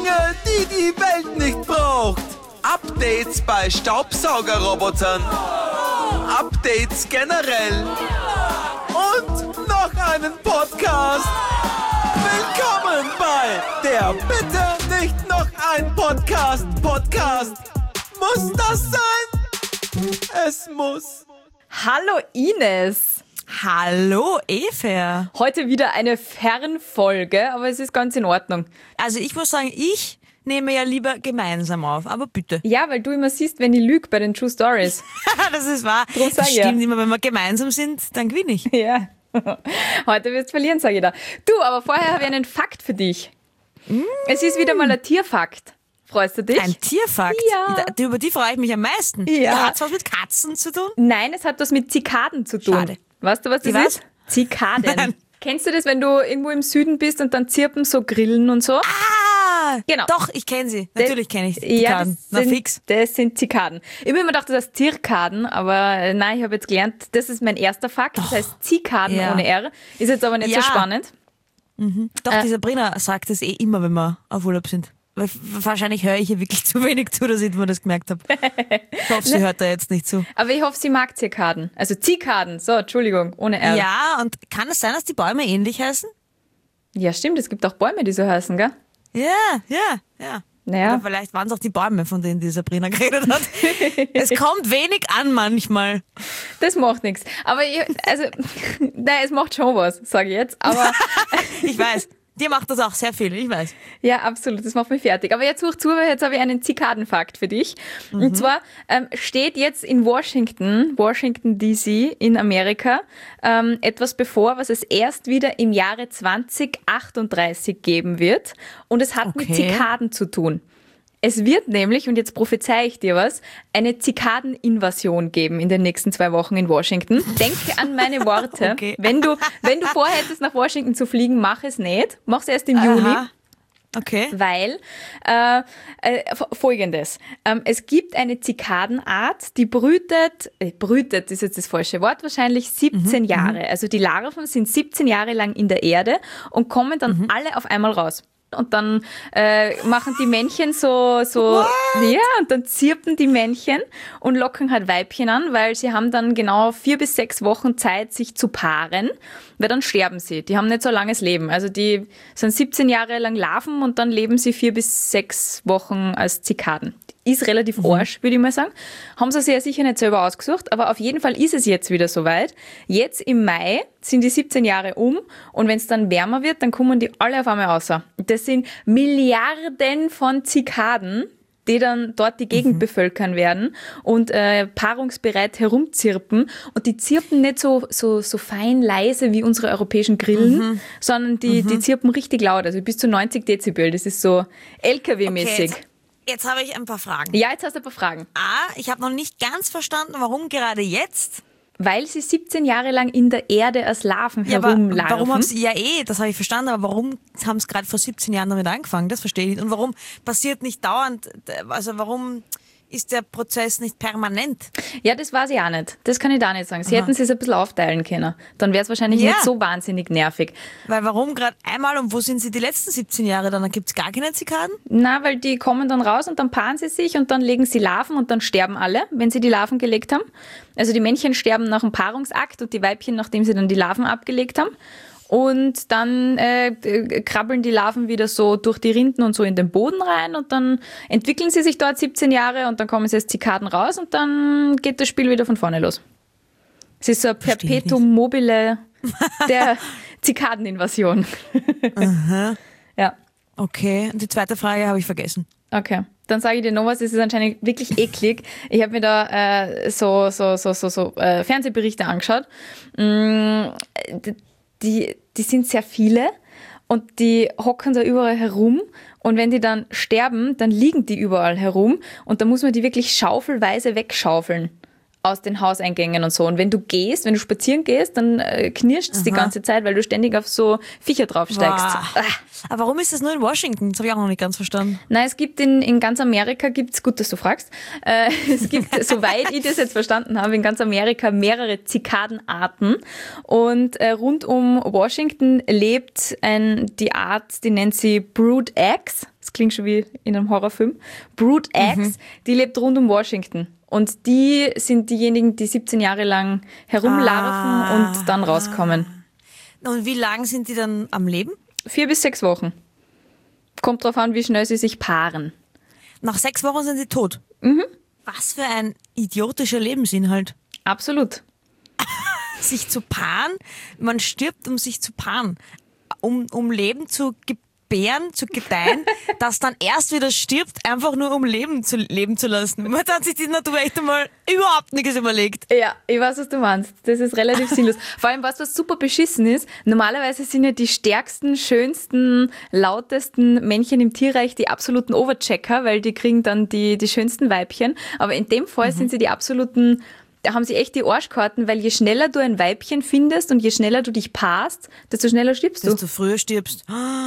Dinge, die die Welt nicht braucht. Updates bei Staubsaugerrobotern. Updates generell. Und noch einen Podcast. Willkommen bei der Bitte nicht noch ein Podcast. Muss das sein? Es muss. Hallo Ines. Hallo Eva. Heute wieder eine Fernfolge, aber es ist ganz in Ordnung. Also ich muss sagen, ich nehme ja lieber gemeinsam auf, aber bitte. Ja, weil du immer siehst, wenn ich lüge bei den True Stories. Das ist wahr. Drum sag Das ich stimmt ja. immer, wenn wir gemeinsam sind, dann gewinne ich. Ja. Heute wirst du verlieren, sage ich da. Du, aber vorher habe ich einen Fakt für dich. Es ist wieder mal ein Tierfakt. Freust du dich? Ein Tierfakt? Ja. Über die freue ich mich am meisten. Ja. Hat es was mit Katzen zu tun? Nein, es hat was mit Zikaden zu tun. Schade. Weißt du, was das Die ist? Zikaden. Nein. Kennst du das, wenn du irgendwo im Süden bist und dann zirpen so Grillen und so? Ah, Genau. Doch, ich kenne sie. Natürlich kenne ich die Ja, Zikaden. das sind Zikaden. Ich habe immer gedacht, das heißt Zirkaden, aber nein, ich habe jetzt gelernt, das ist mein erster Fakt. Das heißt Zikaden Ja. ohne R. Ist jetzt aber nicht so Ja. spannend. Doch, die Sabrina sagt es immer, wenn wir auf Urlaub sind. Weil wahrscheinlich höre ich ihr wirklich zu wenig zu, dass ich mir das gemerkt habe. Ich hoffe, sie hört da jetzt nicht zu. Aber ich hoffe, sie mag Zirkaden. Also Zikaden. So, Entschuldigung, ohne R. Ja, und kann es sein, dass die Bäume ähnlich heißen? Ja, stimmt, es gibt auch Bäume, die so heißen, gell? Ja. Naja. Oder vielleicht waren es auch die Bäume, von denen die Sabrina geredet hat. Es kommt wenig an manchmal. Das macht nichts. Aber nein, es macht schon was, sage ich jetzt. Aber Ich weiß, dir macht das auch sehr viel, ich weiß. ja, absolut, das macht mich fertig. Aber jetzt such zu, weil jetzt habe ich einen Zikadenfakt für dich. Und zwar steht jetzt in Washington DC in Amerika, etwas bevor, was es erst wieder im Jahre 2038 geben wird. Und es hat mit Okay. Zikaden zu tun. Es wird nämlich, und jetzt prophezei ich dir was, eine Zikadeninvasion geben in den nächsten 2 Wochen in Washington. Denke an meine Worte. Okay. Wenn du vorhättest, nach Washington zu fliegen, mach es nicht. Mach es erst im Juni. Aha. Okay. Weil Folgendes. Es gibt eine Zikadenart, die brütet ist jetzt das falsche Wort wahrscheinlich, 17 Jahre. Also die Larven sind 17 Jahre lang in der Erde und kommen dann alle auf einmal raus. Und dann machen die Männchen so ja, und dann zirpen die Männchen und locken halt Weibchen an, weil sie haben dann genau 4 bis 6 Wochen Zeit, sich zu paaren, weil dann sterben sie. Die haben nicht so langes Leben. Also die sind 17 Jahre lang Larven und dann leben sie 4 bis 6 Wochen als Zikaden. Ist relativ arsch, würde ich mal sagen. Haben sie sich ja sicher nicht selber ausgesucht, aber auf jeden Fall ist es jetzt wieder soweit. Jetzt im Mai sind die 17 Jahre um und wenn es dann wärmer wird, dann kommen die alle auf einmal raus. Das sind Milliarden von Zikaden, die dann dort die Gegend bevölkern werden und paarungsbereit herumzirpen. Und die zirpen nicht so fein leise wie unsere europäischen Grillen, sondern die zirpen richtig laut, also bis zu 90 Dezibel. Das ist so LKW-mäßig. Okay, jetzt habe ich ein paar Fragen. Ja, jetzt hast du ein paar Fragen. Ich habe noch nicht ganz verstanden, warum gerade jetzt. Weil sie 17 Jahre lang in der Erde als Larven herumlarven. Warum haben sie, das habe ich verstanden, aber warum haben sie gerade vor 17 Jahren damit angefangen? Das verstehe ich nicht. Und warum passiert nicht dauernd, also warum ist der Prozess nicht permanent? Ja, das weiß ich auch nicht. Das kann ich da nicht sagen. Sie hätten es ein bisschen aufteilen können. Dann wäre es wahrscheinlich Ja. nicht so wahnsinnig nervig. Weil warum gerade einmal und wo sind sie die letzten 17 Jahre dann? Dann gibt es gar keine Zikaden? Na, weil die kommen dann raus und dann paaren sie sich und dann legen sie Larven und dann sterben alle, wenn sie die Larven gelegt haben. Also die Männchen sterben nach dem Paarungsakt und die Weibchen, nachdem sie dann die Larven abgelegt haben. Und dann krabbeln die Larven wieder so durch die Rinden und so in den Boden rein und dann entwickeln sie sich dort 17 Jahre und dann kommen sie als Zikaden raus und dann geht das Spiel wieder von vorne los. Es ist so ein Perpetuum mobile der Zikadeninvasion. Ja, Okay, und die zweite Frage habe ich vergessen. okay. Dann sage ich dir noch was, es ist anscheinend wirklich eklig. Ich habe mir da so Fernsehberichte angeschaut. Die sind sehr viele und die hocken da überall herum und wenn die dann sterben, dann liegen die überall herum und da muss man die wirklich schaufelweise wegschaufeln aus den Hauseingängen und so. Und wenn du spazieren gehst, dann knirscht es die ganze Zeit, weil du ständig auf so Viecher draufsteigst. Aber warum ist das nur in Washington? Das habe ich auch noch nicht ganz verstanden. Nein, es gibt in ganz Amerika, gut, dass du fragst, es gibt, soweit ich das jetzt verstanden habe, in ganz Amerika mehrere Zikadenarten. Und rund um Washington lebt die Art, die nennt sie Brood X. Das klingt schon wie in einem Horrorfilm. Brood X, die lebt rund um Washington. Und die sind diejenigen, die 17 Jahre lang herumlarven und dann rauskommen. Und wie lang sind die dann am Leben? 4 bis 6 Wochen. Kommt drauf an, wie schnell sie sich paaren. Nach 6 Wochen sind sie tot? Was für ein idiotischer Lebensinhalt. Absolut. Sich zu paaren, man stirbt, um sich zu paaren. Um Leben zu gebären, zu gedeihen, das dann erst wieder stirbt, einfach nur um leben zu lassen. Man hat sich die Natur echt einmal überhaupt nichts überlegt. Ja, ich weiß, was du meinst. Das ist relativ sinnlos. Vor allem, was super beschissen ist, normalerweise sind ja die stärksten, schönsten, lautesten Männchen im Tierreich die absoluten Overchecker, weil die kriegen dann die schönsten Weibchen. Aber in dem Fall sind sie die absoluten, da haben sie echt die Arschkarten, weil je schneller du ein Weibchen findest und je schneller du dich paarst, desto schneller stirbst du. Desto früher stirbst.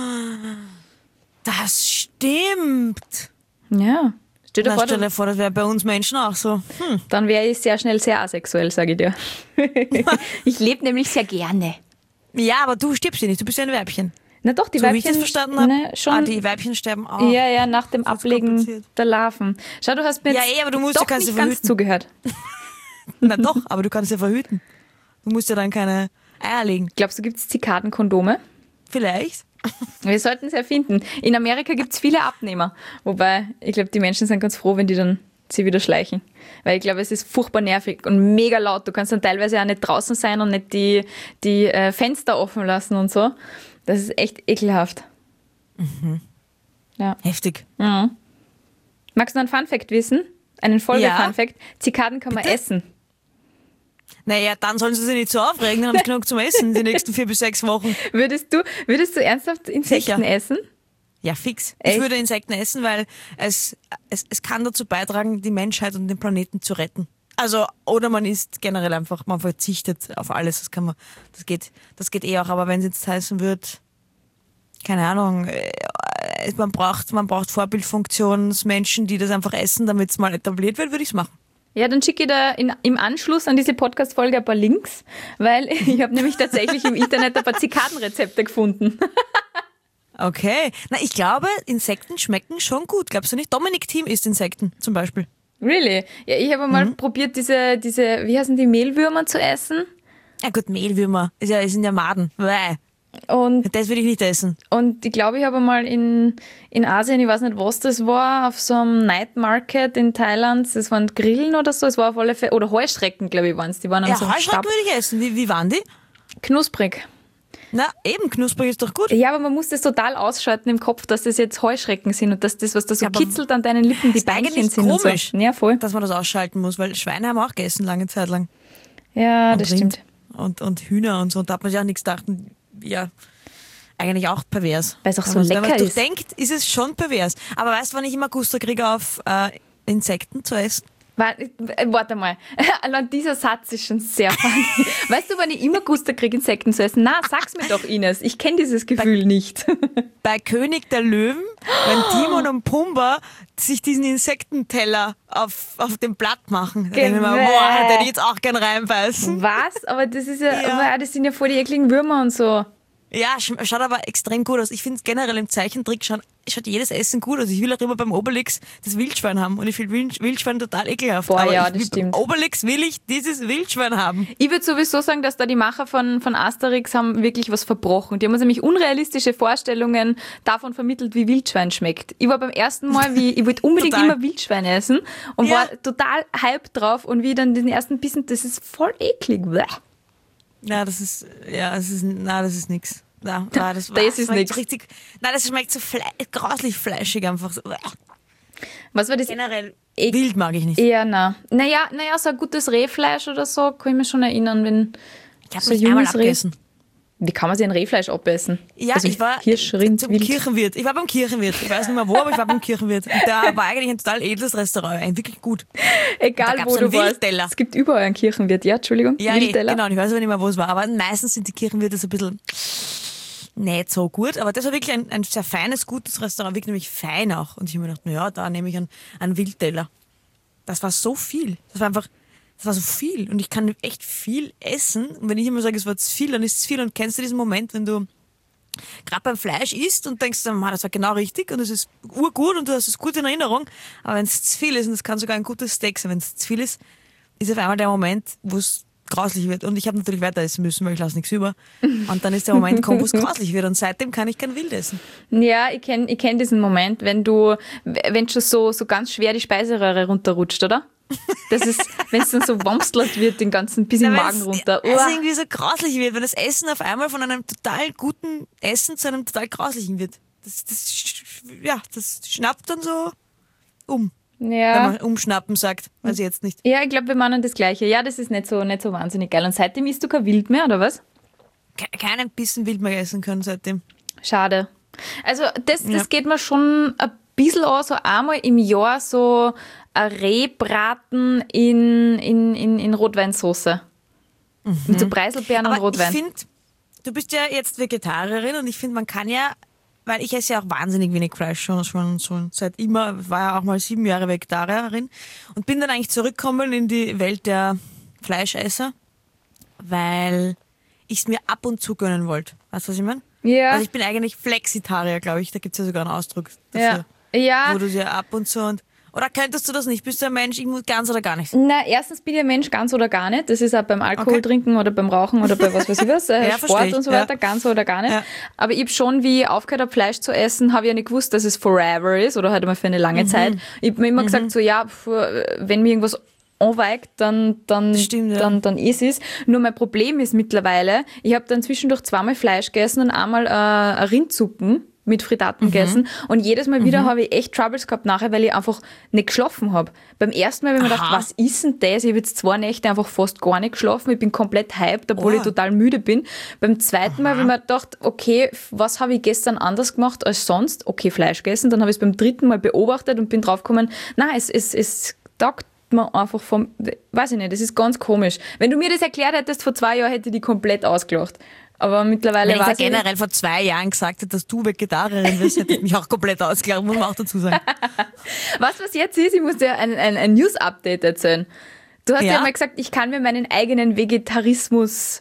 Das stimmt. Ja. Stell dir vor, das wäre bei uns Menschen auch so. Dann wäre ich sehr schnell sehr asexuell, sage ich dir. Ich lebe nämlich sehr gerne. Ja, aber du stirbst ja nicht, du bist ja ein Weibchen. Na doch, die so Weibchen. Wie ich das verstanden habe. Ne, schon. Die Weibchen sterben auch. Ja, nach dem Ablegen der Larven. Schau, du hast mir jetzt aber du musst doch kannst nicht ja ganz zugehört. Na doch, aber du kannst ja verhüten. Du musst ja dann keine Eier legen. Glaubst du, gibt es Zikadenkondome? Vielleicht. Wir sollten es erfinden. In Amerika gibt es viele Abnehmer. Wobei, ich glaube, die Menschen sind ganz froh, wenn die dann sie wieder schleichen. Weil ich glaube, es ist furchtbar nervig und mega laut. Du kannst dann teilweise auch nicht draußen sein und nicht die Fenster offen lassen und so. Das ist echt ekelhaft. Ja. Heftig. Mhm. Magst du noch einen Funfact wissen? Einen Folge-Funfact? Zikaden kann man essen. Naja, dann sollen sie sich nicht so aufregen, dann haben sie genug zum Essen die nächsten 4 bis 6 Wochen. Würdest du ernsthaft Insekten essen? Ja, fix. Echt? Ich würde Insekten essen, weil es kann dazu beitragen, die Menschheit und den Planeten zu retten. Also, oder man isst generell einfach, man verzichtet auf alles, das geht eh auch, aber wenn es jetzt heißen wird, keine Ahnung, man braucht Vorbildfunktionsmenschen, die das einfach essen, damit es mal etabliert wird, würde ich es machen. Ja, dann schicke ich da im Anschluss an diese Podcast-Folge ein paar Links, weil ich habe nämlich tatsächlich im Internet ein paar Zikadenrezepte gefunden. Okay. Na, ich glaube, Insekten schmecken schon gut. Glaubst du nicht? Dominik Thiem isst Insekten zum Beispiel. Really? Ja, ich habe mal probiert, diese, wie heißen die, Mehlwürmer zu essen. Ja gut, Mehlwürmer. Sind ja Maden. Bäh. Und das würde ich nicht essen. Und ich glaube, ich habe mal in Asien, ich weiß nicht, was das war, auf so einem Night Market in Thailand, das waren Grillen oder so, es war auf alle Fälle, oder Heuschrecken, glaube ich, waren es. Die waren an so einem Heuschrecken Stab. würde ich essen. Wie waren die? Knusprig. Na, eben, knusprig ist doch gut. Ja, aber man muss das total ausschalten im Kopf, dass das jetzt Heuschrecken sind und dass das, was da so kitzelt an deinen Lippen, die Beinchen sind komisch, und so. Ja, voll. Dass man das ausschalten muss, weil Schweine haben auch gegessen lange Zeit lang. Ja, und das Rind stimmt. Und Hühner und so. Und da hat man sich auch nichts gedacht. Und ja, eigentlich auch pervers. Weil es auch so aber lecker wenn man ist. denkt, ist es schon pervers. Aber weißt du, wann ich immer Gusto kriege, auf Insekten zu essen? Warte mal, allein dieser Satz ist schon sehr funny. Weißt du, wann ich immer Gusto kriege, Insekten zu essen? Na, sag's mir doch, Ines. Ich kenne dieses Gefühl nicht. Bei König der Löwen, wenn Timon und Pumba sich diesen Insektenteller auf dem Blatt machen. Da denke ich mir, boah, hätte ich jetzt auch gern reinbeißen. Was? Aber das ist ja, das sind ja voll die ekligen Würmer und so. Ja, schaut aber extrem gut aus. Ich finde generell im Zeichentrick schaut jedes Essen gut aus. Ich will auch immer beim Obelix das Wildschwein haben und ich finde Wildschwein total ekelhaft. Boah, aber ja, das stimmt. Beim Obelix will ich dieses Wildschwein haben. Ich würde sowieso sagen, dass da die Macher von Asterix haben wirklich was verbrochen. Die haben uns nämlich unrealistische Vorstellungen davon vermittelt, wie Wildschwein schmeckt. Ich war beim ersten Mal, ich wollte unbedingt immer Wildschwein essen und war total hyped drauf und wie dann den ersten Bissen, das ist voll eklig. Bleh. Ja, das ist nix. Das ist nix. Richtig, nein, das schmeckt so grauslich fleischig einfach so. Was war das? Generell wild mag ich nicht. Eher na. Naja, so ein gutes Rehfleisch oder so, kann ich mich schon erinnern, wenn ich habe so mich einmal junges Reh. abgegessen. Wie kann man sich ein Rehfleisch abessen? Ja, also ich war Hirsch, Rind, zum Wild. Kirchenwirt. Ich war beim Kirchenwirt. Ich weiß nicht mehr wo, aber ich war beim Kirchenwirt. Und da war eigentlich ein total edles Restaurant. Wirklich gut. Egal, Da gab's wo du einen warst. Wildteller. Es gibt überall einen Kirchenwirt. Ja, Entschuldigung. Ja, Wildteller. genau. Ich weiß aber nicht mehr, wo es war. Aber meistens sind die Kirchenwirte so ein bisschen nicht so gut. Aber das war wirklich ein sehr feines, gutes Restaurant. Wirklich nämlich fein auch. Und ich habe mir gedacht, naja, da nehme ich einen Wildteller. Das war so viel. Das war so viel. Und ich kann echt viel essen. Und wenn ich immer sage, es war zu viel, dann ist es viel. Und kennst du diesen Moment, wenn du gerade beim Fleisch isst und denkst, das war genau richtig und es ist urgut und du hast es gut in Erinnerung. Aber wenn es zu viel ist, und es kann sogar ein gutes Steak sein, wenn es zu viel ist auf einmal der Moment, wo es grauslich wird. Und ich habe natürlich weiter essen müssen, weil ich lasse nichts über. Und dann ist der Moment gekommen, wo es grauslich wird. Und seitdem kann ich kein Wild essen. Ja, ich kenn diesen Moment, wenn schon so ganz schwer die Speiseröhre runterrutscht, oder? Das ist, wenn es dann so wamslert wird, den ganzen bis im Magen runter. Also irgendwie so grauslich wird, wenn das Essen auf einmal von einem total guten Essen zu einem total grauslichen wird. Das schnappt dann so um. Ja. Wenn man umschnappen sagt, weiß ich jetzt nicht. Ja, ich glaube, wir meinen das Gleiche. Ja, das ist nicht so wahnsinnig geil. Und seitdem isst du kein Wild mehr, oder was? Keinen Bissen Wild mehr essen können seitdem. Schade. Also das geht mir schon ein bisschen an, so einmal im Jahr so ein Rehbraten in Rotweinsauce. Mit so Preiselbeeren und Rotwein. Ich finde, du bist ja jetzt Vegetarierin und ich finde, man kann ja, weil ich esse ja auch wahnsinnig wenig Fleisch schon seit immer, war ja auch mal 7 Jahre Vegetarierin und bin dann eigentlich zurückgekommen in die Welt der Fleischesser, weil ich es mir ab und zu gönnen wollte. Weißt du, was ich meine? Ja. Also ich bin eigentlich Flexitarier, glaube ich. Da gibt es ja sogar einen Ausdruck dafür. Ja. Wo du dir ab und zu oder könntest du das nicht? Bist du ein Mensch, ich muss ganz oder gar nicht? Na, erstens bin ich ein Mensch, ganz oder gar nicht. Das ist auch beim Alkohol trinken oder beim Rauchen oder bei was weiß ich was, Sport und so weiter, ganz oder gar nicht. Ja. Aber ich habe schon, wie ich aufgehört habe, Fleisch zu essen, habe ich ja nicht gewusst, dass es forever ist oder halt einmal für eine lange Zeit. Ich habe mir immer gesagt, so ja, wenn mir irgendwas anweigt, dann ist es. Nur mein Problem ist mittlerweile, ich habe dann zwischendurch 2-mal Fleisch gegessen und einmal Rindsuppen mit Frittaten gegessen und jedes Mal wieder habe ich echt Troubles gehabt nachher, weil ich einfach nicht geschlafen habe. Beim ersten Mal habe ich mir gedacht, was ist denn das? Ich habe jetzt 2 Nächte einfach fast gar nicht geschlafen. Ich bin komplett hyped, obwohl ich total müde bin. Beim zweiten Mal habe ich mir gedacht, okay, was habe ich gestern anders gemacht als sonst? Okay, Fleisch gegessen. Dann habe ich es beim 3. Mal beobachtet und bin draufgekommen, nein, es taugt mir einfach weiß ich nicht, das ist ganz komisch. Wenn du mir das erklärt hättest vor 2 Jahren, hätte ich die komplett ausgelacht. Aber mittlerweile weiß ich generell vor 2 Jahren gesagt hätte, dass du Vegetarierin bist, hätte ich mich auch komplett ausgelacht, muss man auch dazu sagen. Was jetzt ist, ich muss dir ein News-Update erzählen. Du hast ja mal gesagt, ich kann mir meinen eigenen Vegetariarismus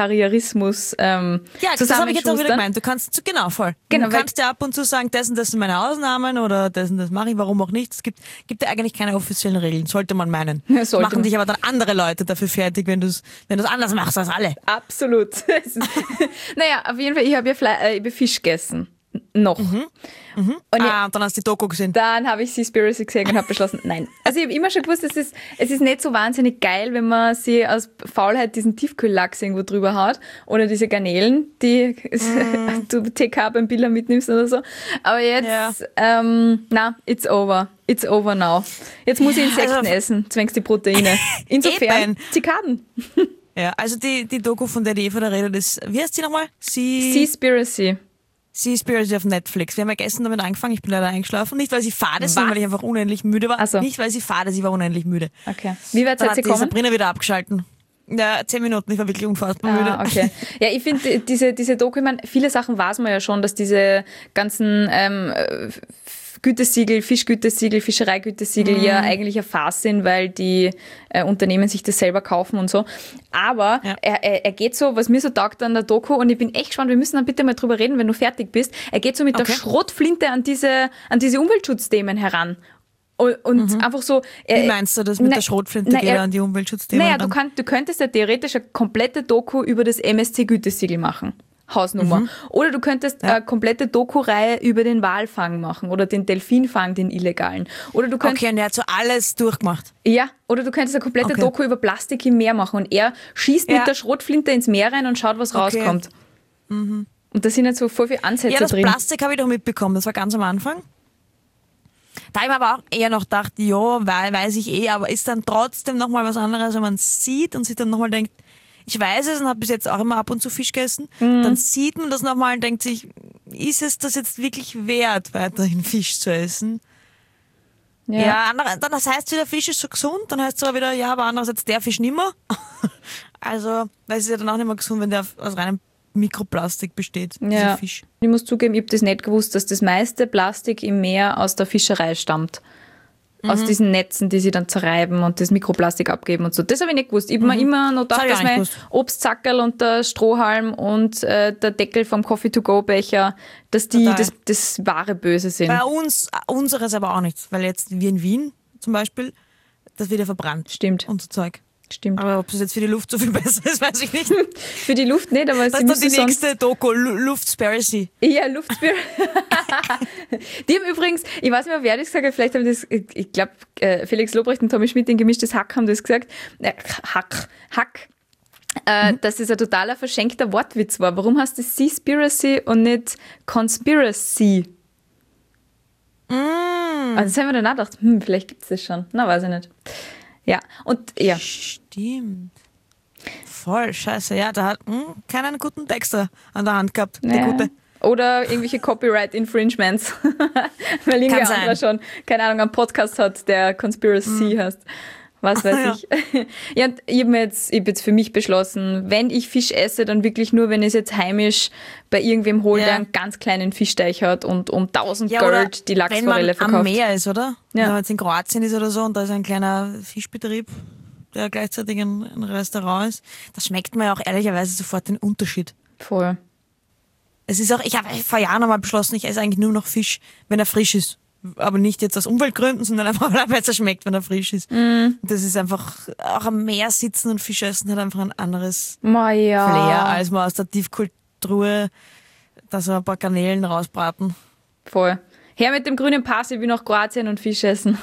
ja, das habe ich jetzt auch wieder gemeint. Du kannst, voll. Du kannst ja ab und zu sagen, das sind meine Ausnahmen oder das mache ich, warum auch nicht. Es gibt ja eigentlich keine offiziellen Regeln, sollte man meinen. Ja, machen dich aber dann andere Leute dafür fertig, wenn du es anders machst als alle. Absolut. Naja, auf jeden Fall, ich habe Fisch gegessen. Noch. Und dann hast du die Doku gesehen. Dann habe ich Seaspiracy gesehen und habe beschlossen, nein. Also ich habe immer schon gewusst, es ist nicht so wahnsinnig geil, wenn man sie aus Faulheit diesen Tiefkühllachs irgendwo drüber haut oder diese Garnelen, die du TK beim Biller mitnimmst oder so. Aber jetzt, it's over. It's over now. Jetzt muss ich Insekten essen, zwängst die Proteine. Insofern, Zikaden. Ja, also die Doku, von der die Eva da redet, ist, wie heißt sie nochmal? Seaspiracy. Seaspiracy auf Netflix. Wir haben ja gestern damit angefangen, ich bin leider eingeschlafen. Nicht, weil sie fade ist, sondern weil ich einfach unendlich müde war. So. Nicht, weil sie fade ist, ich war unendlich müde. Okay. Wie weit seid ihr gekommen? Sabrina wieder abgeschalten. Ja, 10 Minuten, ich war wirklich unfassbar müde. Okay. Ja, ich finde, diese Doku, ich meine, viele Sachen weiß man ja schon, dass diese ganzen Gütesiegel, Fischgütesiegel, Fischereigütesiegel ja eigentlich eine Farce sind, weil die Unternehmen sich das selber kaufen und so. Aber er geht so, was mir so taugt an der Doku, und ich bin echt gespannt, wir müssen dann bitte mal drüber reden, wenn du fertig bist. Er geht so mit der Schrotflinte an diese Umweltschutzthemen heran. Und einfach so. Wie meinst du das mit der Schrotflinte geht an die Umweltschutzthemen? Naja, du könntest ja theoretisch eine komplette Doku über das MSC-Gütesiegel machen. Hausnummer. Oder du könntest eine komplette Doku-Reihe über den Walfang machen oder den Delfinfang, den illegalen. Oder du könntest, und er hat so alles durchgemacht. Ja, oder du könntest eine komplette Doku über Plastik im Meer machen und er schießt mit der Schrotflinte ins Meer rein und schaut, was rauskommt. Und da sind jetzt so voll viele Ansätze drin. Ja, das Plastik habe ich doch mitbekommen, das war ganz am Anfang. Da habe ich mir aber auch eher noch gedacht, ja, weiß ich aber ist dann trotzdem nochmal was anderes, wenn man sieht und sich dann nochmal denkt, ich weiß es und habe bis jetzt auch immer ab und zu Fisch gegessen, dann sieht man das nochmal und denkt sich, ist es das jetzt wirklich wert, weiterhin Fisch zu essen? Ja, dann das heißt wieder, Fisch ist so gesund, dann heißt es aber wieder, ja, aber andererseits der Fisch nimmer. Also, weil es ist ja dann auch nicht mehr gesund, wenn der aus reinem Mikroplastik besteht, dieser Fisch. Ich muss zugeben, ich habe das nicht gewusst, dass das meiste Plastik im Meer aus der Fischerei stammt. Aus diesen Netzen, die sie dann zerreiben und das Mikroplastik abgeben und so. Das habe ich nicht gewusst. Ich habe mir immer noch gedacht, dass mein Obstzackerl und der Strohhalm und der Deckel vom Coffee-to-go-Becher, dass die das wahre Böse sind. Bei uns, unseres aber auch nichts, weil jetzt wie in Wien zum Beispiel, das wird ja verbrannt. Stimmt. Und so Zeug. Stimmt. Aber ob das jetzt für die Luft so viel besser ist, weiß ich nicht. Für die Luft nicht, aber das ist dann die nächste Doku, Luftspiracy. Ja, Luftspiracy. Die haben übrigens, ich weiß nicht mehr, wer das gesagt hat, vielleicht haben das, ich glaube, Felix Lobrecht und Tommy Schmidt in Gemischtes Hack haben das gesagt. Hack. Dass das ein totaler verschenkter Wortwitz war. Warum heißt das Seaspiracy und nicht Conspiracy? Also das haben wir dann auch gedacht, vielleicht gibt es das schon. Na, weiß ich nicht. Ja, und ja. Stimmt. Voll scheiße. Ja, da hat keinen guten Texter an der Hand gehabt. Der Gute. Oder irgendwelche Copyright-Infringements. Weil irgendwer anderer schon, keine Ahnung, einen Podcast hat, der Conspiracy heißt. Was weiß ich. Ja, und ich habe jetzt für mich beschlossen, wenn ich Fisch esse, dann wirklich nur, wenn ich es jetzt heimisch bei irgendwem hole, der einen ganz kleinen Fischteich hat und um 1000 Gold die Lachsforelle verkauft. Wenn man am Meer ist, oder? Ja. Wenn man jetzt in Kroatien ist oder so und da ist ein kleiner Fischbetrieb, der gleichzeitig ein Restaurant ist, da schmeckt man ja auch ehrlicherweise sofort den Unterschied. Voll. Es ist auch, ich habe vor Jahren einmal beschlossen, ich esse eigentlich nur noch Fisch, wenn er frisch ist. Aber nicht jetzt aus Umweltgründen, sondern einfach, weil er besser schmeckt, wenn er frisch ist. Das ist einfach, auch am Meer sitzen und Fisch essen hat einfach ein anderes Flair, als man aus der Tiefkühltruhe da so ein paar Garnelen rausbraten. Voll. Her mit dem grünen Pass, ich will nach Kroatien und Fisch essen.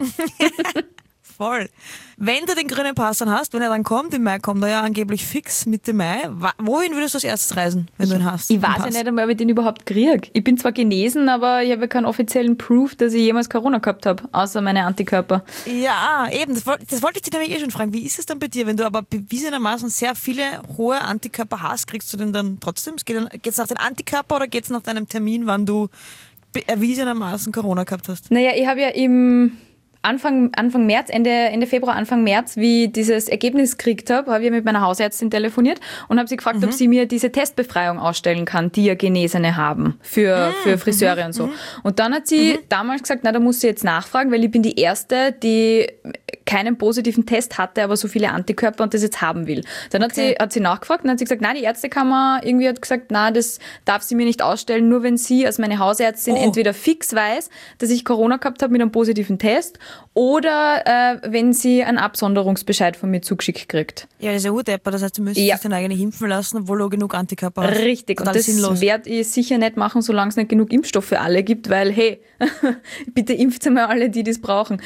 Voll. Wenn du den grünen Pass dann hast, wenn er dann kommt, im Mai kommt er ja angeblich fix Mitte Mai, wohin würdest du als erstes reisen, wenn du ihn hast? Ich weiß ja nicht einmal, ob ich den überhaupt kriege. Ich bin zwar genesen, aber ich habe keinen offiziellen Proof, dass ich jemals Corona gehabt habe, außer meine Antikörper. Ja, eben, das wollte ich dich nämlich schon fragen. Wie ist es dann bei dir, wenn du aber bewiesenermaßen sehr viele hohe Antikörper hast, kriegst du den dann trotzdem? Geht's nach den Antikörper oder geht's nach deinem Termin, wann du erwiesenermaßen Corona gehabt hast? Naja, ich habe ja im Anfang März, Ende Februar, Anfang März, wie ich dieses Ergebnis gekriegt habe, habe ich mit meiner Hausärztin telefoniert und habe sie gefragt, ob sie mir diese Testbefreiung ausstellen kann, die ja Genesene haben für Friseure und so. Und dann hat sie damals gesagt, na, da muss sie jetzt nachfragen, weil ich bin die Erste, die keinen positiven Test hatte, aber so viele Antikörper und das jetzt haben will. Dann hat sie nachgefragt und hat sie gesagt, nein, die Ärztekammer irgendwie hat gesagt, na, das darf sie mir nicht ausstellen, nur wenn sie als meine Hausärztin entweder fix weiß, dass ich Corona gehabt habe mit einem positiven Test oder wenn sie einen Absonderungsbescheid von mir zugeschickt kriegt. Ja, das ist ja Urdepper, das heißt, du müsstest dich dann eigentlich impfen lassen, obwohl du genug Antikörper hast. Richtig, und das werde ich sicher nicht machen, solange es nicht genug Impfstoff für alle gibt, weil, hey, bitte impft einmal alle, die das brauchen.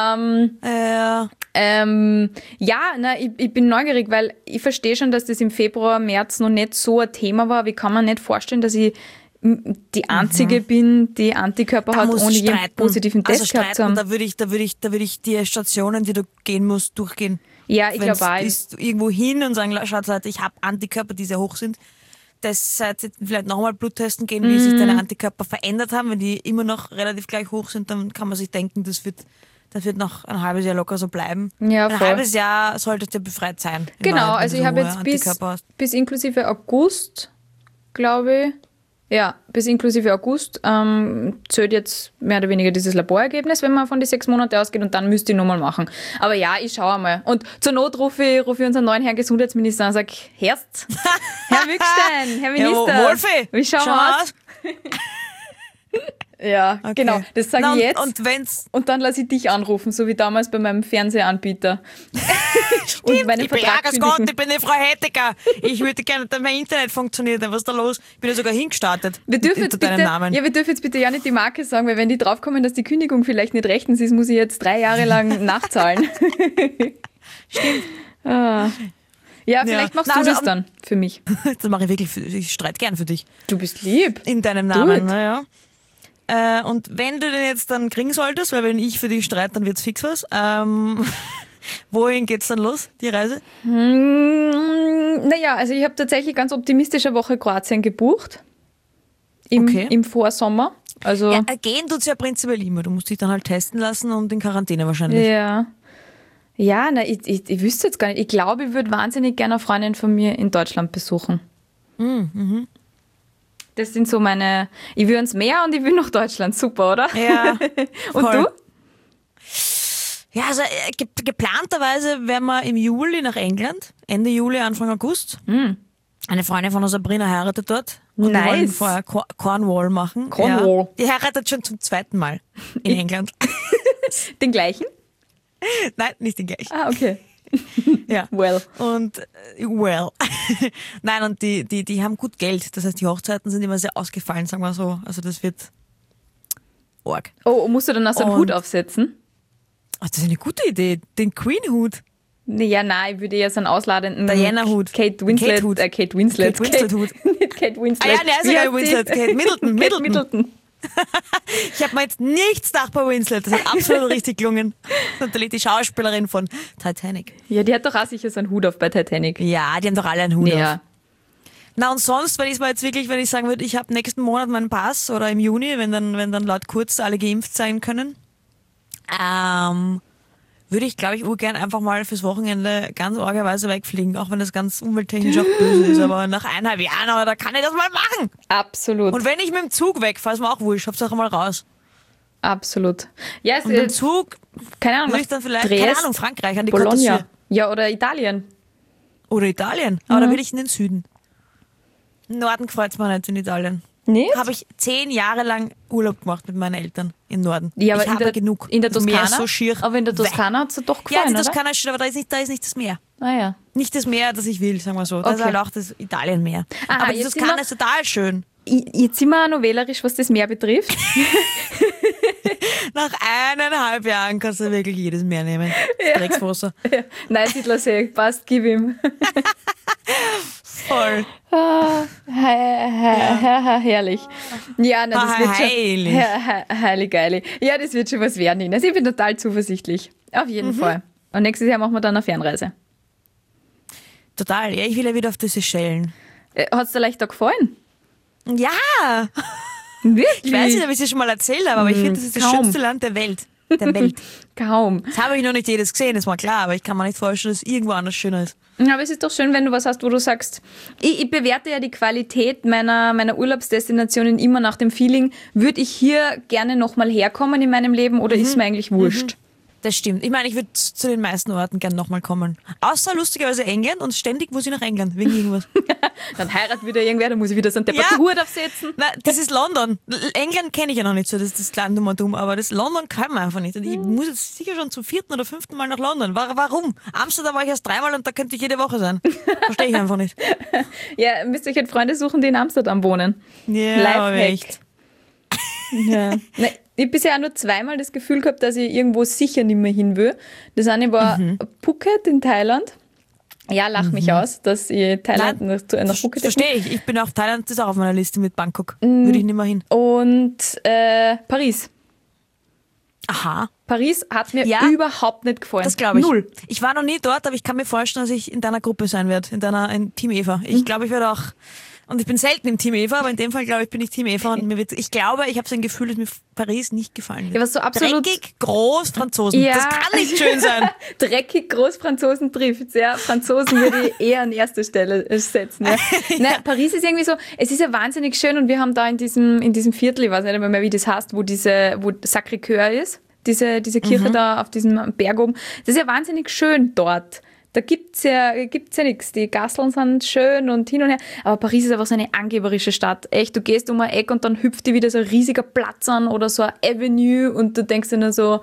Ich bin neugierig, weil ich verstehe schon, dass das im Februar, März noch nicht so ein Thema war, aber ich kann mir nicht vorstellen, dass ich die Einzige bin, die Antikörper hat, ohne jeden positiven Test gehabt zu haben. Da würde ich die Stationen, die du gehen musst, durchgehen. Ja, ich glaube auch. Irgendwo hin und sagen, schaut Leute, ich habe Antikörper, die sehr hoch sind. Deshalb vielleicht nochmal Bluttesten gehen, wie sich deine Antikörper verändert haben. Wenn die immer noch relativ gleich hoch sind, dann kann man sich denken, das wird noch ein halbes Jahr locker so bleiben. Ja, ein halbes Jahr solltest du befreit sein. Genau, also ich habe jetzt bis inklusive August, glaube ich, bis inklusive August zählt jetzt mehr oder weniger dieses Laborergebnis, wenn man von den 6 Monaten ausgeht und dann müsste ich nochmal machen. Aber ja, ich schaue einmal. Und zur Not rufe ich unseren neuen Herrn Gesundheitsminister an und sage, Herst, Herr Wückstein, Herr Minister, Wolfi, wie schauen wir aus? Ja, okay. Genau, das sage ich jetzt. Und dann lasse ich dich anrufen, so wie damals bei meinem Fernsehanbieter. Stimmt, ich bin die Frau Hettiger. Ich würde gerne, dass mein Internet funktioniert. Was ist da los? Ich bin ja sogar hingestartet. Wir dürfen jetzt bitte ja nicht die Marke sagen, weil wenn die draufkommen, dass die Kündigung vielleicht nicht rechtens ist, muss ich jetzt 3 Jahre lang nachzahlen. Stimmt. Ja, vielleicht machst du das dann für mich. Das mache ich wirklich ich streite gern für dich. Du bist lieb. In deinem Namen, naja. Und wenn du den jetzt dann kriegen solltest, weil wenn ich für dich streite, dann wird's fix was. Wohin geht's dann los, die Reise? Naja, also ich habe tatsächlich ganz optimistische Woche Kroatien gebucht. Im Vorsommer. Also, Ja, gehen tut's ja prinzipiell immer. Du musst dich dann halt testen lassen und in Quarantäne wahrscheinlich. ja. Ja, ich wüsste jetzt gar nicht. Ich glaube, ich würde wahnsinnig gerne eine Freundin von mir in Deutschland besuchen. Das sind so meine. Ich will ins Meer und ich will nach Deutschland. Super, oder? Ja, Und voll. du? Ja, also geplanterweise wären wir im Juli nach England. Ende Juli, Anfang August. Eine Freundin von uns, Sabrina, heiratet dort. Und wir wollen Nice. vorher Cornwall machen. Cornwall. Ja. Die heiratet schon zum 2. Mal in England. Den gleichen? Nein, nicht den gleichen. Ah, okay. Ja. Well. Und Nein, und die haben gut Geld. Das heißt, die Hochzeiten sind immer sehr ausgefallen, sagen wir so. Also das wird arg. Oh, musst du dann auch so einen Und- Hut aufsetzen? Ach, das ist eine gute Idee. Den Queen-Hut. Nee, ja, nein, ich würde eher so einen ausladenden Diana-Hut. Kate Winslet. Kate-Hut. Kate Winslet. Kate Winslet-Hut. Nicht Kate Winslet. Ah ja, der ist Wie ja heißt Winslet. die? Kate Middleton. Kate Middleton. Ich habe mir jetzt nichts gedacht bei Winslet. Das hat absolut richtig gelungen. Das ist natürlich die Schauspielerin von Titanic. Ja, die hat doch auch sicher so einen Hut auf bei Titanic. Ja, die haben doch alle einen Hut auf. Ja. Na und sonst, wenn ich sagen würde, ich habe nächsten Monat meinen Pass oder im Juni, wenn dann laut Kurz alle geimpft sein können, würde ich, glaube ich, urgern einfach mal fürs Wochenende ganz orgerweise wegfliegen, auch wenn das ganz umwelttechnisch auch böse ist, aber nach 1,5 Jahren, aber da kann ich das mal machen. Absolut. Und wenn ich mit dem Zug wegfahre, ist mir auch wurscht, Hauptsache mal raus. Absolut. Ja, es Und mit dem ist, Zug keine Ahnung, würde ich dann vielleicht, Triest, keine Ahnung, Frankreich an die Côte Bologna. d'Azur. Ja, oder Italien. Oder Italien, aber da will ich in den Süden. Im Norden gefällt es mir nicht in Italien. Nicht? Habe ich 10 Jahre lang Urlaub gemacht mit meinen Eltern im Norden. Ja, aber ich habe genug. In der Das Meer Toskana? ist so schier. Aber in der Weh. Toskana hat es doch Ja, gefallen, die oder? Toskana ist schön, aber da ist nicht das Meer. Ah ja. Nicht das Meer, das ich will, sagen wir so. Das ist Okay. halt auch das Italienmeer. Aha, Aber die jetzt sind Toskana wir- ist total schön. Jetzt sind wir auch noch wählerisch, was das Meer betrifft. Nach 1,5 Jahren kannst du wirklich jedes Meer nehmen. Das Dreckswasser. Ja. Neusiedlersee, passt, gib ihm. Voll. Herrlich. Ja, na, das wird schon. Heilig. Heilig, geili. Ja, das wird schon was werden, Ines. Ich bin total zuversichtlich. Auf jeden Fall. Und nächstes Jahr machen wir dann eine Fernreise. Total. Ja, ich will ja wieder auf die Seychellen. Hat es dir leicht da gefallen? Ja! Wirklich? Ich weiß nicht, ob ich es dir schon mal erzählt habe, aber ich finde, das ist das kaum. schönste Land der Welt. Der Welt. Kaum. Das habe ich noch nicht jedes gesehen, ist mal klar, aber ich kann mir nicht vorstellen, dass es irgendwo anders schöner ist. Ja, aber es ist doch schön, wenn du was hast, wo du sagst, ich bewerte ja die Qualität meiner Urlaubsdestinationen immer nach dem Feeling, würde ich hier gerne nochmal herkommen in meinem Leben oder ist mir eigentlich wurscht? Das stimmt. Ich meine, ich würde zu den meisten Orten gern nochmal kommen. Außer lustigerweise England und ständig muss ich nach England, wegen irgendwas. Dann heiratet wieder irgendwer, dann muss ich wieder so einen depperten Hut aufsetzen. Nein, das ist London. England kenne ich ja noch nicht so, das ist das kleine Dumm, aber das London kann man einfach nicht. Und ich muss jetzt sicher schon zum 4. oder 5. Mal nach London. Warum? Amsterdam war ich erst 3-mal und da könnte ich jede Woche sein. Verstehe ich einfach nicht. Ja, müsst ihr euch halt Freunde suchen, die in Amsterdam wohnen. Ja, aber Lifehack. echt. Ja. Nein, ich habe bisher auch nur 2-mal das Gefühl gehabt, dass ich irgendwo sicher nicht mehr hin will. Das eine war Phuket in Thailand. Ja, lach mich aus, dass ich Thailand nach Phuket Verstehe ich. Ich bin auch Thailand, das ist auch auf meiner Liste mit Bangkok. Würde ich nicht mehr hin. Und Paris. Aha. Paris hat mir Ja, überhaupt nicht gefallen. Das glaube ich. Null. Ich war noch nie dort, aber ich kann mir vorstellen, dass ich in deiner Gruppe sein werde, in Team Eva. Ich glaube, ich werde auch, und ich bin selten im Team Eva, aber in dem Fall glaube ich, bin ich Team Eva und ich glaube, ich habe so ein Gefühl, dass mir Paris nicht gefallen wird. Ja, was so absolut Dreckig, groß, Franzosen. Ja. Das kann nicht schön sein. dreckig Großfranzosen trifft. Ja, Franzosen würde ich eher an erster Stelle setzen. Ja. Nein, Paris ist irgendwie so, es ist ja wahnsinnig schön und wir haben da in diesem Viertel, ich weiß nicht mehr, wie das heißt, wo Sacré-Cœur ist, diese Kirche da auf diesem Berg oben. Das ist ja wahnsinnig schön dort. Da gibt's ja nichts. Die Gasteln sind schön und hin und her. Aber Paris ist einfach so eine angeberische Stadt. Echt, du gehst um ein Eck und dann hüpft dir wieder so ein riesiger Platz an oder so ein Avenue und du denkst dir nur so,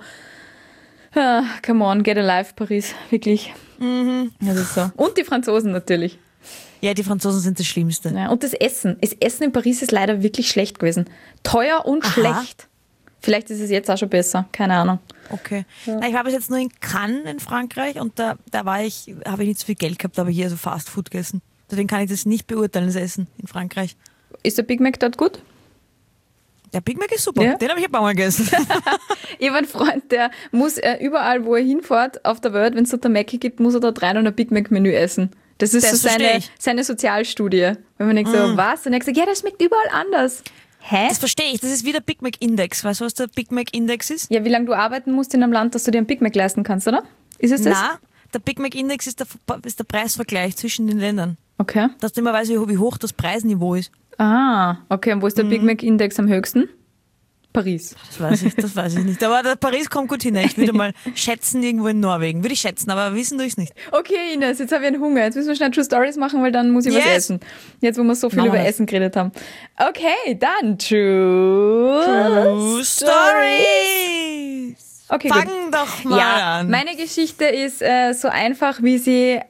come on, get alive, Paris. Wirklich. Das ist so. Und die Franzosen natürlich. Ja, die Franzosen sind das Schlimmste. Ja, und das Essen. Das Essen in Paris ist leider wirklich schlecht gewesen. Teuer und schlecht. Vielleicht ist es jetzt auch schon besser. Keine Ahnung. Okay. Na, ich war bis jetzt nur in Cannes in Frankreich und da habe ich nicht so viel Geld gehabt, aber hier so Fast Food gegessen. Deswegen kann ich das nicht beurteilen, das Essen in Frankreich. Ist der Big Mac dort gut? Der Big Mac ist super. Ja. Den habe ich ein paar Mal gegessen. Ich habe einen Freund, der muss überall, wo er hinfährt, auf der Welt, wenn es dort ein Mac gibt, muss er dort rein und ein Big Mac-Menü essen. Das ist Das so verstehe ich. seine Sozialstudie. Wenn man denkt, so, was? Und er sagt, ja, das schmeckt überall anders. Hä? Das verstehe ich. Das ist wie der Big Mac Index. Weißt du, was der Big Mac Index ist? Ja, wie lange du arbeiten musst in einem Land, dass du dir einen Big Mac leisten kannst, oder? Ist es das? Na, der Big Mac Index ist der Preisvergleich zwischen den Ländern. Okay. Dass du immer weißt, wie hoch das Preisniveau ist. Ah, okay. Und wo ist der Big Mac-Index am höchsten? Paris. Das weiß ich nicht. Aber der Paris kommt gut hin. Ich würde mal schätzen, irgendwo in Norwegen. Würde ich schätzen, aber wissen tue ich es nicht. Okay, Ines, jetzt habe ich einen Hunger. Jetzt müssen wir schnell True Stories machen, weil dann muss ich was essen. Jetzt, wo wir so viel Machen über wir. Essen geredet haben. Okay, dann True Stories! Okay, gut. Fang doch mal Ja, an. meine Geschichte ist so einfach, wie sie,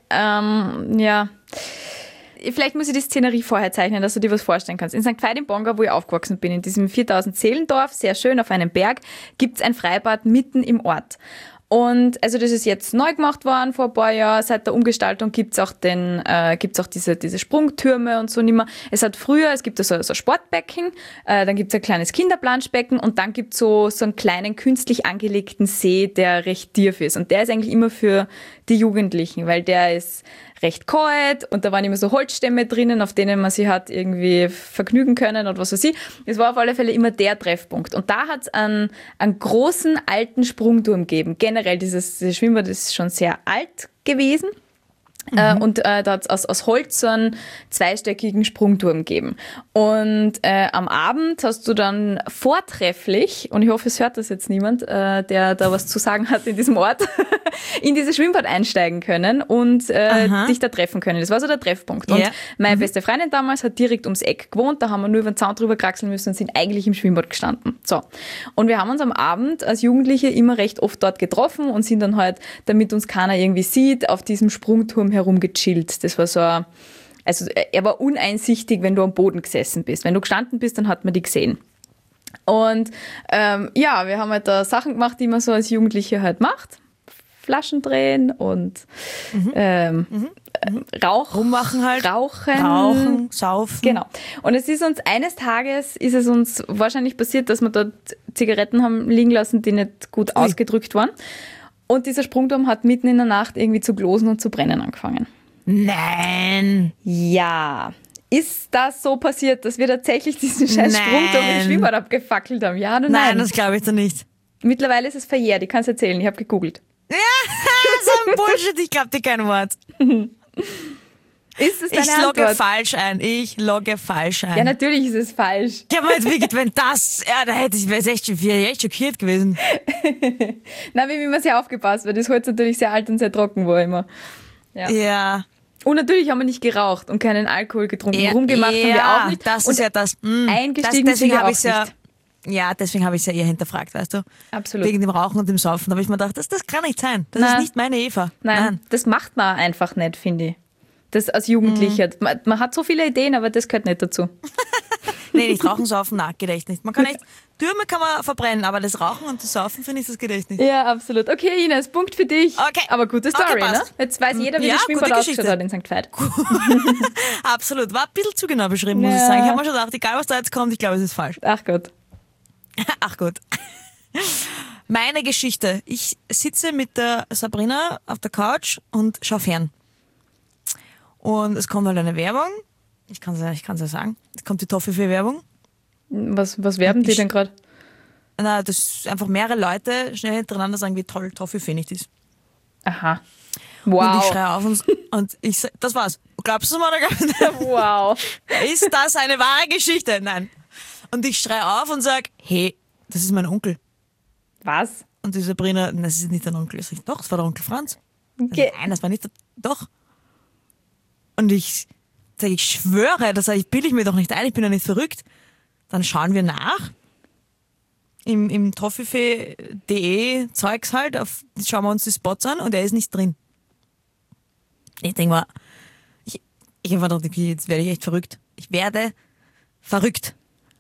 vielleicht muss ich die Szenerie vorher zeichnen, dass du dir was vorstellen kannst. In St. Veit im Bonga, wo ich aufgewachsen bin, in diesem 4000-Seelendorf, sehr schön auf einem Berg, gibt's ein Freibad mitten im Ort. Und also das ist jetzt neu gemacht worden vor ein paar Jahren. Seit der Umgestaltung gibt's auch diese Sprungtürme und so nimmer. Es gibt so ein Sportbecken, dann gibt's ein kleines Kinderplanschbecken und dann gibt's so einen kleinen künstlich angelegten See, der recht tief ist. Und der ist eigentlich immer für die Jugendlichen, weil der ist recht kalt und da waren immer so Holzstämme drinnen, auf denen man sich hat irgendwie vergnügen können oder was weiß ich. Es war auf alle Fälle immer der Treffpunkt. Und da hat es einen großen alten Sprungturm gegeben. Generell, dieses Schwimmbad ist schon sehr alt gewesen. Und da hat es aus Holz so einen zweistöckigen Sprungturm gegeben. Und am Abend hast du dann vortrefflich, und ich hoffe, es hört das jetzt niemand, der da was zu sagen hat in diesem Ort, in dieses Schwimmbad einsteigen können und dich da treffen können. Das war so der Treffpunkt. Und meine beste Freundin damals hat direkt ums Eck gewohnt, da haben wir nur über den Zaun drüber kraxeln müssen und sind eigentlich im Schwimmbad gestanden. So. Und wir haben uns am Abend als Jugendliche immer recht oft dort getroffen und sind dann halt, damit uns keiner irgendwie sieht, auf diesem Sprungturm herumgechillt. Das war so also er war uneinsichtig, wenn du am Boden gesessen bist. Wenn du gestanden bist, dann hat man die gesehen. Und wir haben halt da Sachen gemacht, die man so als Jugendliche halt macht. Flaschen drehen und Rummachen halt. Rauchen, saufen. Genau. Und eines Tages ist es uns wahrscheinlich passiert, dass wir dort Zigaretten haben liegen lassen, die nicht gut ausgedrückt waren. Und dieser Sprungturm hat mitten in der Nacht irgendwie zu glosen und zu brennen angefangen. Nein. Ja. Ist das so passiert, dass wir tatsächlich diesen scheiß Sprungturm im Schwimmbad abgefackelt haben? Ja oder nein? Nein, das glaube ich doch nicht. Mittlerweile ist es verjährt, ich kann es erzählen, ich habe gegoogelt. Ja, so ein Bullshit, ich glaube dir kein Wort. Ist es deine Ich logge Antwort? falsch ein. Ja, natürlich ist es falsch. Ja, aber jetzt wirklich, wenn das, da wäre ich echt schockiert gewesen. Na, wie man sehr aufgepasst, weil das Holz natürlich sehr alt und sehr trocken war immer. Ja. Und natürlich haben wir nicht geraucht und keinen Alkohol getrunken. Rumgemacht haben wir auch nicht. Das und ist ja das. eingestiegen sind wir auch nicht. Ja, deswegen habe ich es ja eher hinterfragt, weißt du? Absolut. Wegen dem Rauchen und dem Saufen. Da habe ich mir gedacht, das kann nicht sein. Das ist nicht meine Eva. Nein, das macht man einfach nicht, finde ich. Das als Jugendlicher. Man hat so viele Ideen, aber das gehört nicht dazu. Nee, nicht Rauchen, Saufen, na, geht echt nicht. Man kann echt, Türme kann man verbrennen, aber das Rauchen und das Saufen, finde ich, das geht echt nicht. Ja, absolut. Okay, Ines, Punkt für dich. Okay. Aber gute Story, Okay, ne? passt. Jetzt weiß jeder, wie Ja, das Schwimmbad gute ausgeschaut Geschichte. hat in St. Veit. Absolut. War ein bisschen zu genau beschrieben, muss ich Ja. sagen. Ich habe mir schon gedacht, egal was da jetzt kommt, ich glaube, es ist falsch. Ach Gott. Ach gut. Meine Geschichte. Ich sitze mit der Sabrina auf der Couch und schaue fern. Und es kommt halt eine Werbung. Ich kann es ja sagen. Es kommt die Toffifee-Werbung. Was werben die denn gerade? Na, das ist einfach mehrere Leute schnell hintereinander sagen, wie toll Toffifee nicht ist. Aha. Und ich Wow. schreie auf und ich sag, das war's. Glaubst du mal oder glaubst du nicht? Wow. Ist das eine wahre Geschichte? Nein. Und ich schreie auf und sag, hey, das ist mein Onkel. Was? Und die Sabrina, das ist nicht dein Onkel. Ich sag, doch, das war der Onkel Franz. Okay. Nein, das war nicht der, doch. Und ich sage, ich schwöre, ich bilde ich mir doch nicht ein, ich bin ja nicht verrückt. Dann schauen wir nach. Im Toffifee.de Zeugs halt, schauen wir uns die Spots an und er ist nicht drin. Ich denke mal, ich habe mir gedacht, okay, jetzt werde ich echt verrückt. Ich werde verrückt.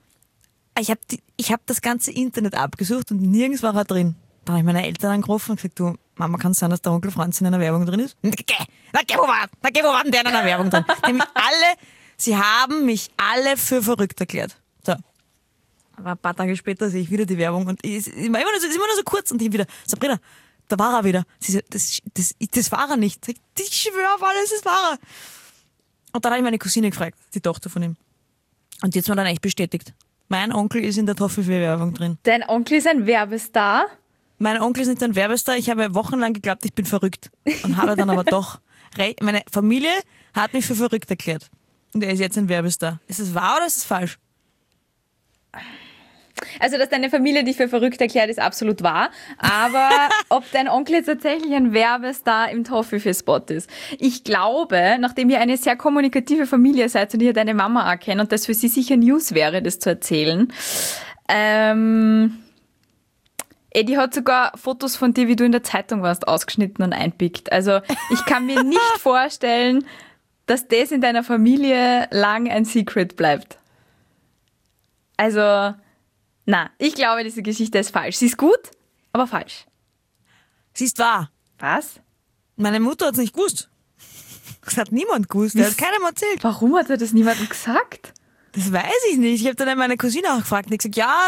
Ich hab das ganze Internet abgesucht und nirgends war er drin. Dann habe ich meine Eltern angerufen und gesagt, du, Mama, kann es sein, dass der Onkel Franz in einer Werbung drin ist? Na, wo war denn der in einer Werbung drin? Sie haben mich alle für verrückt erklärt. So. Aber ein paar Tage später sehe ich wieder die Werbung und es ist immer nur so kurz und ich wieder, Sabrina, da war er wieder. Sie so, das war er nicht. Ich schwöre auf alles, das war er. Und dann habe ich meine Cousine gefragt, die Tochter von ihm. Und die hat mir dann echt bestätigt. Mein Onkel ist in der Toffifee-Werbung drin. Dein Onkel ist ein Werbestar? Mein Onkel ist nicht ein Werbestar. Ich habe wochenlang geglaubt, ich bin verrückt. Und habe dann aber doch... Meine Familie hat mich für verrückt erklärt. Und er ist jetzt ein Werbestar. Ist es wahr oder ist es falsch? Also, dass deine Familie dich für verrückt erklärt, ist absolut wahr. Aber ob dein Onkel jetzt tatsächlich ein Werbestar im Toffifee-Spot ist. Ich glaube, nachdem ihr eine sehr kommunikative Familie seid und ihr deine Mama auch kennt und das für sie sicher News wäre, das zu erzählen. Eddie hat sogar Fotos von dir, wie du in der Zeitung warst, ausgeschnitten und einpickt. Also, ich kann mir nicht vorstellen, dass das in deiner Familie lang ein Secret bleibt. Also... Na, ich glaube, diese Geschichte ist falsch. Sie ist gut, aber falsch. Sie ist wahr. Was? Meine Mutter hat es nicht gewusst. Das hat niemand gewusst. Das hat keinem erzählt. Warum hat er das niemandem gesagt? Das weiß ich nicht. Ich habe dann meine Cousine auch gefragt. Und ich gesagt, ja,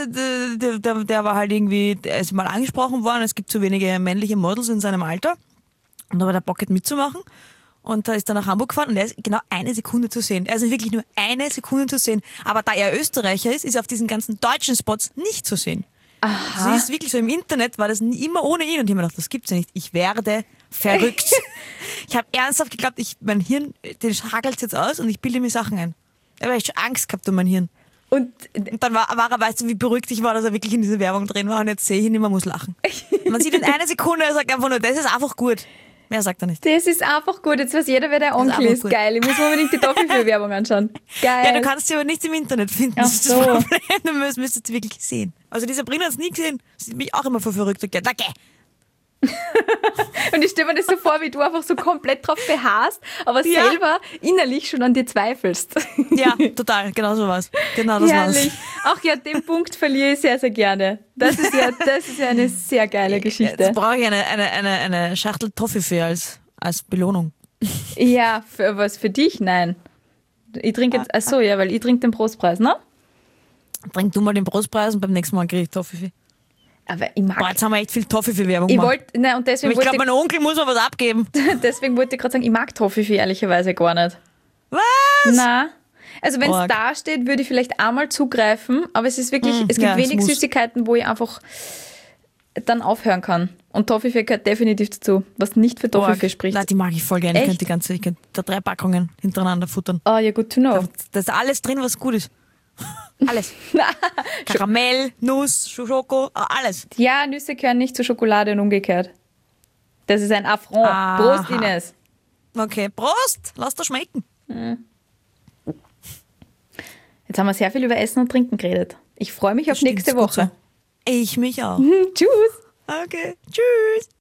der war halt irgendwie, er ist mal angesprochen worden, es gibt zu wenige männliche Models in seinem Alter. Und da war der Bock hat mitzumachen. Und da ist er nach Hamburg gefahren und er ist genau 1 Sekunde zu sehen. Also wirklich nur 1 Sekunde zu sehen. Aber da er Österreicher ist, ist er auf diesen ganzen deutschen Spots nicht zu sehen. Aha. Sie ist wirklich so, im Internet war das immer ohne ihn. Und ich habe mir gedacht, das gibt's ja nicht. Ich werde verrückt. Ich habe ernsthaft geglaubt, mein Hirn, den hagelt jetzt aus und ich bilde mir Sachen ein. Da habe ich schon Angst gehabt um mein Hirn. Und dann war er, weißt du, wie beruhigt ich war, dass er wirklich in dieser Werbung drin war. Und jetzt sehe ich ihn immer, muss lachen. Man sieht in 1 Sekunde, er sagt einfach nur, das ist einfach gut. Mehr sagt er nicht. Das ist einfach gut. Jetzt weiß jeder, wer der Onkel ist. Geil. Ich muss mir unbedingt die Toffifee-Werbung anschauen. Geil. Ja, du kannst sie aber nicht im Internet finden. Ach Das ist so. das Problem. Du müsstest sie wirklich sehen. Also die Sabrina hat es nie gesehen. Sie hat mich auch immer für verrückt erklärt. Danke. Und ich stelle mir das so vor, wie du einfach so komplett drauf beharrst, aber selber innerlich schon an dir zweifelst. Ja, total. Genau so war's. Genau das Herrlich. war's. Auch ja, den Punkt verliere ich sehr, sehr gerne. Das ist ja eine sehr geile Geschichte. Jetzt brauche ich eine Schachtel Toffifee als Belohnung. Ja, für was? Für dich? Nein. Ich trinke jetzt, achso, ja, weil ich trinke den Prostpreis, ne? Trink du mal den Brustpreis und beim nächsten Mal kriege ich Toffifee. Aber ich mag... Boah, jetzt haben wir echt viel Toffifee-Werbung Ich gemacht. wollte, nein, und deswegen Ich glaube, mein Onkel muss mal was abgeben. deswegen wollte ich gerade sagen, ich mag Toffifee ehrlicherweise gar nicht. Was? Na, also wenn es Org. da steht, würde ich vielleicht einmal zugreifen, aber es ist wirklich, es gibt ja, wenig es muss. Süßigkeiten, wo ich einfach dann aufhören kann. Und Toffifee gehört definitiv dazu, was nicht für Toffifee spricht. Nein, die mag ich voll gerne. Ich Echt? könnte da 3 Packungen hintereinander futtern. Oh, ja, good to know. Da ist alles drin, was gut ist. Alles. Karamell, Nuss, Schoko, alles. Ja, Nüsse gehören nicht zur Schokolade und umgekehrt. Das ist ein Affront. Aha. Prost, Ines. Okay, Prost, lass das schmecken. Jetzt haben wir sehr viel über Essen und Trinken geredet. Ich freue mich auf Stimmt, nächste ist gut Woche. so. Ich mich auch. Tschüss. Okay, tschüss.